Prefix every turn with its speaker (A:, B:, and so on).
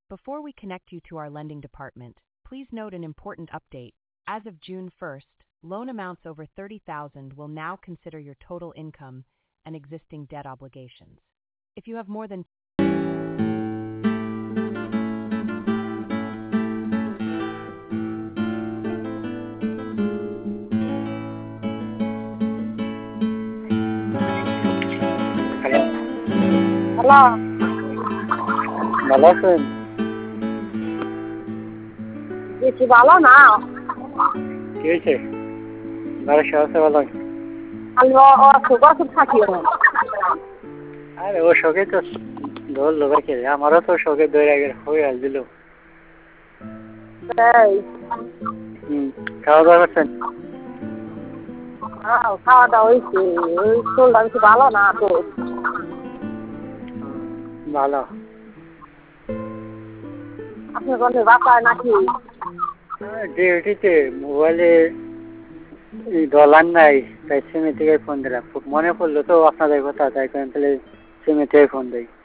A: Before we connect you to our lending department, please note an important update. As of June 1st, loan amounts over 30,000 will now consider your total income and existing debt obligations. If you have more than
B: hello,
C: hello,
B: ভালো আছেন?
C: বেশি ভালো না।
B: কি হয়েছে? বাড়ির সবাই আছে ভালো?
C: আমি অসুখ অসুখ থাকি।
B: আরে ও শোকে তো ধরলো ভাইকে, আমারও তো শোকে ধরে হয়ে আসছিল।
C: এই
B: খাওয়া দাওয়া করছেন?
C: খাওয়া দাওয়া হয়েছে। ওই শরীরটা বেশি ভালো না তো।
B: ভালো।
C: আপনি বলতে বাসায় নাকি?
B: ডিউটিতে মোবাইলে ডলার নাই, তাই সিমে থেকে ফোন দিলাম। খুব মনে পড়লো তো আপনাদের কথা, তাই তাহলে সিমে থেকে ফোন দিই।